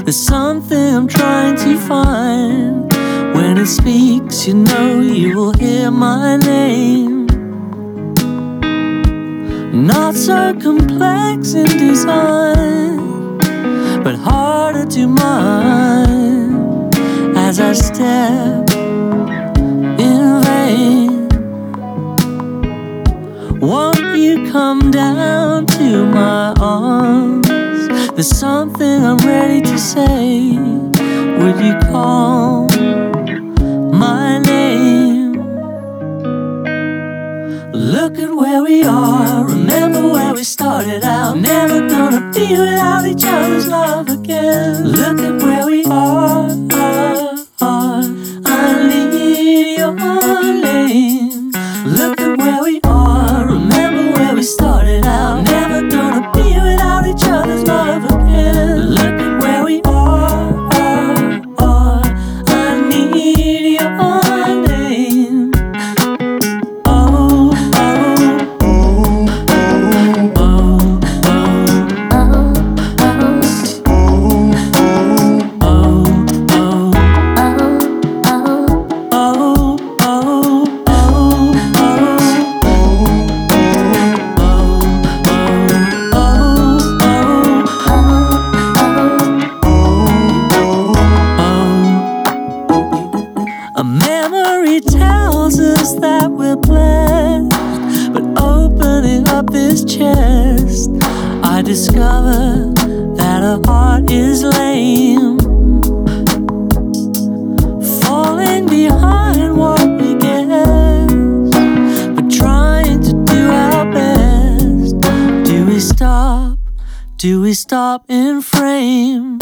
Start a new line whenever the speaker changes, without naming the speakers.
There's something I'm trying to find. When it speaks, you know you will hear my name. Not so complex in design, but harder to mind as I step in vain. Won't you come down to my arms? There's something I'm ready to say. Would you call my name? Look at where we are, remember where we started out. Never gonna be without each other's love again. Look at where we are, I need your name. Look at where we are, remember where we started out. Never gonna be without each other's love again. Look at where we are, I need your name. A memory tells us that we're blessed, but opening up this chest, I discover that our heart is lame. Falling behind what we guess, but trying to do our best. Do we stop? Do we stop in frame?